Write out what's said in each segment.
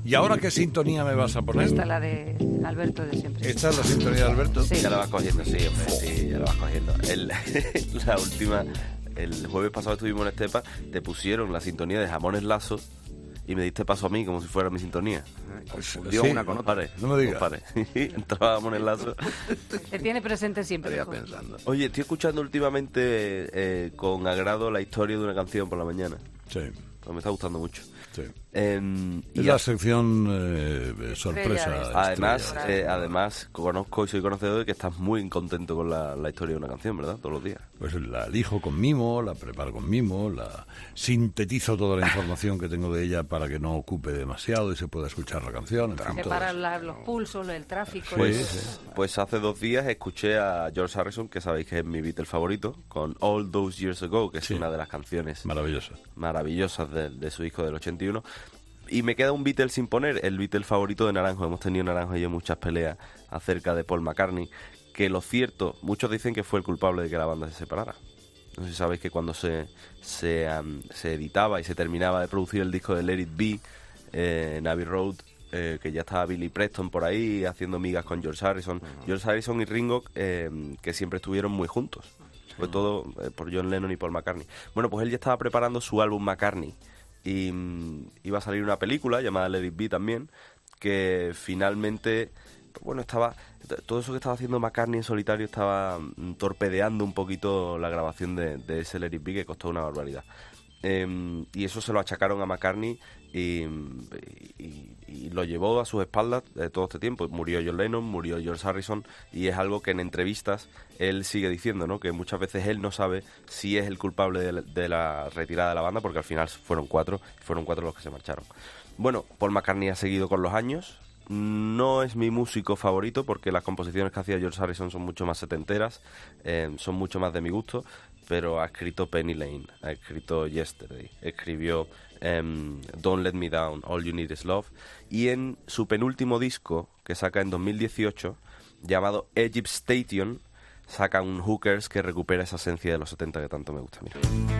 ¿Y ahora qué sintonía me vas a poner? Esta, la de Alberto de siempre. ¿Esta es la sintonía de Alberto? Sí. Ya la vas cogiendo, sí, hombre, sí, ya la vas cogiendo. La última, el jueves pasado estuvimos en Estepa, te pusieron la sintonía de Jamones Lazos y me diste paso a mí como si fuera mi sintonía. Confundió Sí, una con otra. Pare, no me digas. pare. Entraba Jamones Lazos. Te tiene presente siempre. Estaría mejor. pensando. Oye, estoy escuchando últimamente con agrado la historia de una canción por la mañana. Sí, Me está gustando mucho. sí. Y Es la sección sorpresa. además, estrella. además, conozco y soy conocedor de que estás muy contento con la historia de una canción, ¿verdad? Todos los días. Pues la elijo con mimo, la preparo con mimo, la sintetizo toda la información que tengo de ella para que no ocupe demasiado y se pueda escuchar la canción. En fin, todo Separar eso. los pulsos, el tráfico. Pues hace 2 días escuché a George Harrison, que sabéis que es mi Beatle favorito, con All Those Years Ago, que es Sí. una de las canciones Maravilloso. maravillosas de su disco del 81. Y me queda un Beatle sin poner, el Beatle favorito de Naranjo. Hemos tenido Naranjo y yo muchas peleas acerca de Paul McCartney, que lo cierto, muchos dicen que fue el culpable de que la banda se separara. No sé si sabéis que cuando se editaba y se terminaba de producir el disco de Let It Be, en Abbey Road, que ya estaba Billy Preston por ahí haciendo migas con George Harrison. George Harrison y Ringo, que siempre estuvieron muy juntos, sobre todo por John Lennon y Paul McCartney. Bueno, pues él ya estaba preparando su álbum McCartney y iba a salir una película llamada Let It Be también, que finalmente, bueno, todo eso que estaba haciendo McCartney en solitario estaba torpedeando un poquito la grabación de ese Let It Be, que costó una barbaridad. Y eso se lo achacaron a McCartney y lo llevó a sus espaldas todo este tiempo. Murió John Lennon, murió George Harrison, y es algo que en entrevistas él sigue diciendo, ¿no? Que muchas veces él no sabe si es el culpable de la retirada de la banda, porque al final fueron cuatro los que se marcharon. Bueno, Paul McCartney ha seguido con los años. No es mi músico favorito porque las composiciones que hacía George Harrison son mucho más setenteras, son mucho más de mi gusto, pero ha escrito Penny Lane, ha escrito Yesterday, escribió Don't Let Me Down, All You Need Is Love, y en su penúltimo disco, que saca en 2018, llamado Egypt Station, saca un Hookers que recupera esa esencia de los 70 que tanto me gusta. Mira.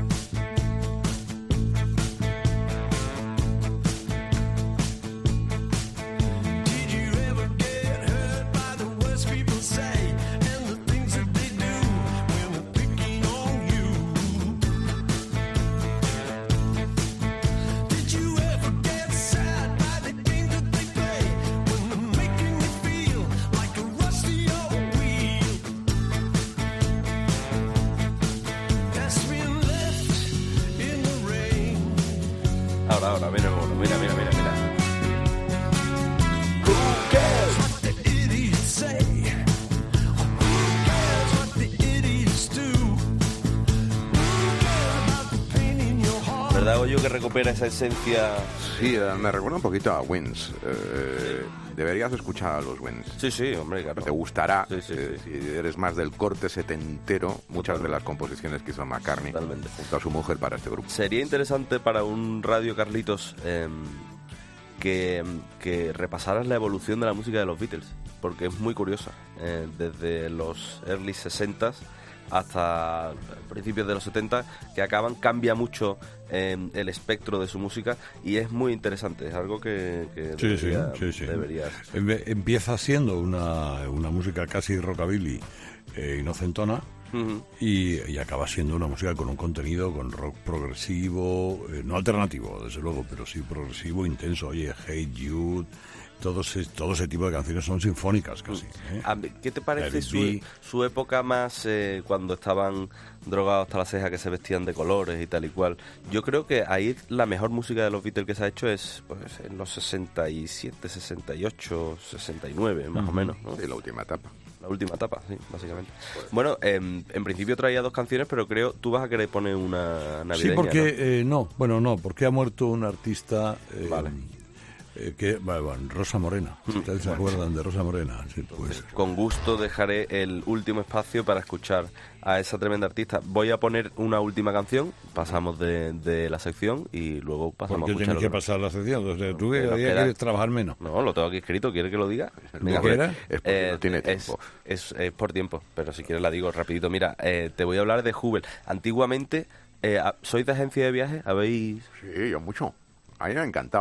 Ahora, mira, mira. ¿Verdad, Goyo, que recupera esa esencia? Sí, me recuerda un poquito a Wings. Deberías escuchar a los Wings. Sí, hombre, claro. Te gustará. Sí. Si eres más del corte setentero, muchas de las composiciones que hizo McCartney Totalmente. junto a su mujer para este grupo. Sería interesante para un Radio Carlitos que repasaras la evolución de la música de los Beatles, porque es muy curiosa. Desde los early 60s hasta principios de los 70, que cambia mucho el espectro de su música, y es muy interesante, es algo que deberías. Empieza siendo una música casi rockabilly, inocentona, Uh-huh. y acaba siendo una música con un contenido, con rock progresivo, no alternativo, desde luego, pero sí progresivo, intenso. Oye, Hey Jude, todo ese tipo de canciones son sinfónicas casi. ¿Qué te parece su época más cuando estaban drogados hasta la ceja, que se vestían de colores y tal y cual? Yo creo que ahí la mejor música de los Beatles que se ha hecho es pues, en los 67, 68, 69, más o menos, ¿no? Sí, la última etapa. La última etapa, sí, básicamente. Bueno, en principio traía 2 canciones, pero creo tú vas a querer poner una navideña. Sí, porque no, porque ha muerto un artista. Vale. Rosa Morena. ¿Ustedes se acuerdan de Rosa Morena? Sí, pues. Con gusto dejaré el último espacio para escuchar a esa tremenda artista. Voy a poner una última canción, pasamos de la sección y luego pasamos ¿Por qué a escuchar. tienes que pasar la sección? O sea, tú quieres trabajar menos. No, lo tengo aquí escrito, ¿quieres que lo diga? Venga, ¿qué era? Es porque no tiene tiempo. Es por tiempo, pero si quieres la digo rapidito. Mira, te voy a hablar de Hubble. Antiguamente, ¿sois de agencia de viajes? ¿Habéis...? Sí, yo mucho. A mí me encantaba ir.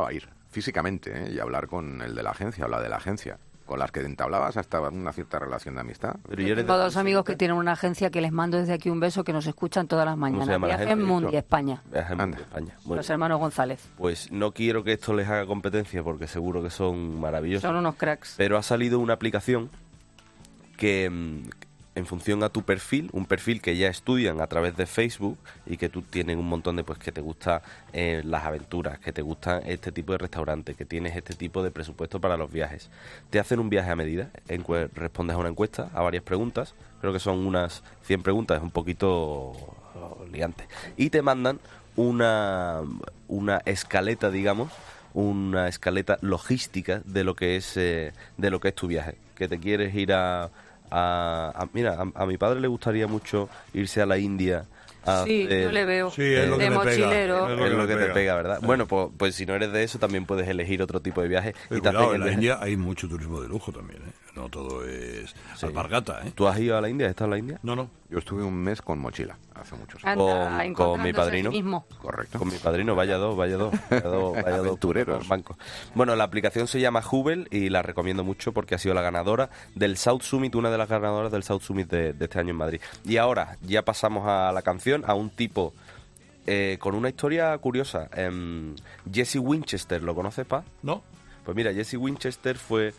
físicamente, ¿eh? Y hablar con el de la agencia o la de la agencia, con las que entablabas hasta una cierta relación de amistad. Pero yo Tengo dos amigos que tienen una agencia que les mando desde aquí un beso, que nos escuchan todas las se mañanas. llama la Viaje agencia? Mundi, España. Viajes Anda. de España. Bueno, Los hermanos González. pues no quiero que esto les haga competencia porque seguro que son maravillosos. Son unos cracks. Pero ha salido una aplicación que en función a tu perfil, un perfil que ya estudian a través de Facebook y que tú tienes un montón de, pues, que te gustan las aventuras, que te gustan este tipo de restaurantes, que tienes este tipo de presupuesto para los viajes. Te hacen un viaje a medida, respondes a una encuesta, a varias preguntas, creo que son unas 100 preguntas, es un poquito liante, y te mandan una escaleta, digamos, una escaleta logística de lo que es tu viaje, que te quieres ir mira, a mi padre le gustaría mucho irse a la India a Sí, hacer- yo le veo. Sí, es lo que de me pega. mochilero. es lo que te pega. pega, ¿verdad? Bueno, pues si no eres de eso, también puedes elegir otro tipo de viaje. Pero Y te cuidado, hacen en el la viaje. India hay mucho turismo de lujo también, ¿eh? No todo es alpargata, ¿eh? ¿Tú has ido a la India? ¿Has estado en la India? No. Yo estuve un mes con mochila, hace muchos años. Anda, con mi encontrándose a sí padrino. mismo. Correcto. Con mi padrino, vaya dos Aventureros. bancos. Bueno, la aplicación se llama Hubble y la recomiendo mucho porque ha sido la ganadora del South Summit, una de las ganadoras del South Summit de este año en Madrid. Y ahora ya pasamos a la canción, a un tipo con una historia curiosa. Jesse Winchester, ¿lo conoces, Pa? ¿No? Pues mira, Jesse Winchester fue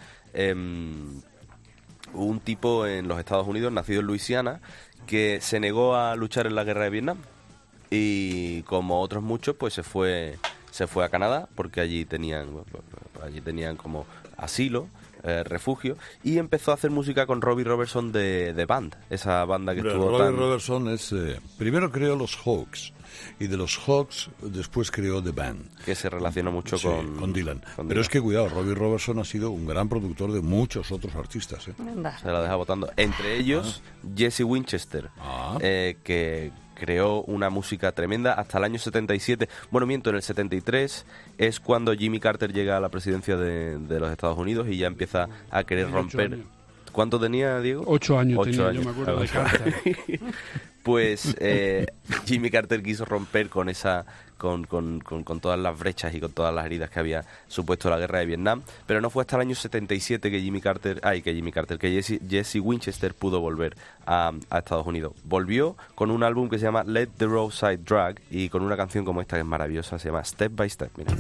un tipo en los Estados Unidos, nacido en Luisiana, que se negó a luchar en la guerra de Vietnam. Y como otros muchos, pues se fue a Canadá, porque allí tenían como asilo, refugio, y empezó a hacer música con Robbie Robertson de Band, esa banda que estuvo Robbie tan... Robertson es... primero creó los Hawks, y de los Hawks después creó The Band. que se relaciona mucho Sí, con Dylan. con Pero Dylan. es que, cuidado, Robbie Robertson ha sido un gran productor de muchos otros artistas, ¿eh? Anda. Se la deja votando. Entre ellos, Jesse Winchester, Ah. que creó una música tremenda hasta el año 77. Bueno, miento, en el 73 es cuando Jimmy Carter llega a la presidencia de los Estados Unidos y ya empieza a querer Tenía 8 romper. años. ¿Cuánto tenía, Diego? 8 años 8 tenía, años. yo me acuerdo de Claro. Carter. Pues Jimmy Carter quiso romper con esa con todas las brechas y con todas las heridas que había supuesto la guerra de Vietnam, pero no fue hasta el año 77 que Jesse Winchester pudo volver a Estados Unidos. Volvió con un álbum que se llama Let the Roadside Drag y con una canción como esta que es maravillosa, se llama Step by Step. Mira.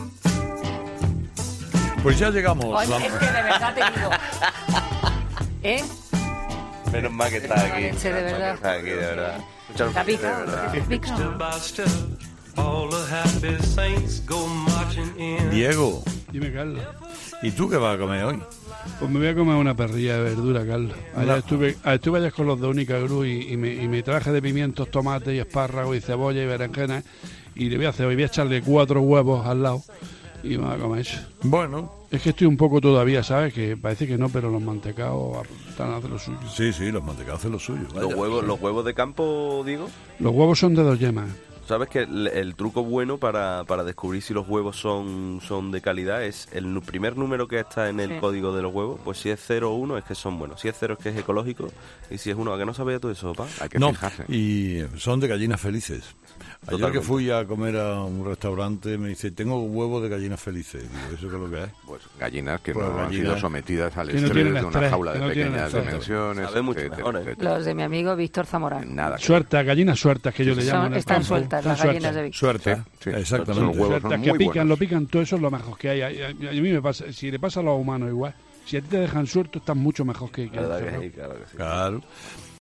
Pues ya llegamos. Ay, es que de verdad te digo. ¿Eh? Menos mal que está aquí. Leche, de verdad. Está aquí, de verdad. Muchas ¿Te ha gracias, picado? de verdad. ¿Te ha picado? by step, all the happy saints go marching in. Diego, Dime, Carlos. ¿y tú qué vas a comer hoy? Pues me voy a comer una parrilla de verdura, Carlos. Ayer estuve ayer con los de Única Gru y me traje de pimientos, tomates y espárragos y cebolla y berenjenas y le voy a hacer, hoy voy a echarle 4 huevos al lado y me voy a comer eso. Bueno, Es que estoy un poco todavía, ¿sabes? Que parece que no, pero los mantecados están a hacer lo suyo. sí, los mantecados hacen lo suyo. vaya. Los huevos de campo, Diego. Los huevos son de 2 yemas. ¿Sabes que el truco bueno para descubrir si los huevos son de calidad es el primer número que está en el Sí. código de los huevos? Pues si es 0 o 1 es que son buenos. Si es 0 es que es ecológico y si es 1, ¿a que no sabía tú eso, pa? Hay que No, fijarse. y son de gallinas felices. Ayer Totalmente. que fui a comer a un restaurante me dice, tengo huevos de gallinas felices. Digo, ¿eso qué es lo que es? Pues gallinas que Pues no han gallinas. sido sometidas al Que no estrés tienen de una estrés, jaula que de no tienen pequeñas estrés. dimensiones. Sabe mucho etcétera, mejor, ¿eh? etcétera. Los de mi amigo Víctor Zamorano. Nada. que Sueltas, gallinas sueltas que yo le llamo. en el Están campo. sueltas Están las gallinas de Víctor. Suerte, Sí, sí. exactamente. Son huevos. Sueltas son que muy pican, buenos. lo pican todo, eso es lo mejor que hay. A mí me pasa, si le pasa a los humanos igual. Si a ti te dejan suelto, estás mucho mejor que La verdad el que cerdo. sí, claro que sí. Claro.